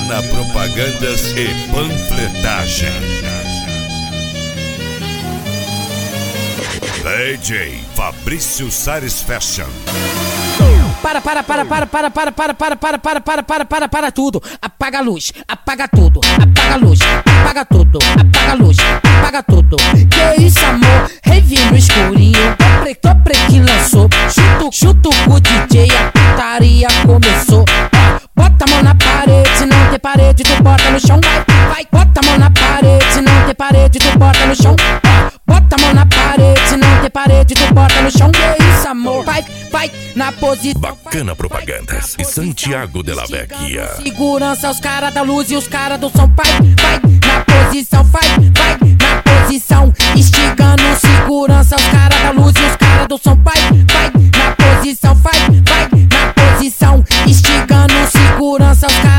Bacana Propagandas e Panfletagem. DJ Fabrício Sares Fashion. Para tudo, apaga a luz, apaga tudo, apaga a luz, apaga tudo, apaga a luz, apaga tudo. Que isso, amor? Revi no escurinho, tô que lançou, chuto o DJ, a putaria começou. Bota a mão na parede, se não tem parede, tu bota no chão, vai. Bota a mão na parede, se não tem parede, tu bota no chão. Bota a mão na parede, se não tem parede, tu bota no chão. Que isso, amor? Vai na posição. Bacana Propagandas e Santiago de la Vecchia. Segurança, os caras da luz e os caras do som. Vai na posição, vai na posição. Instigando segurança, os caras da luz e os caras do som. Vai na posição, vai na posição. Instigando segurança, os caras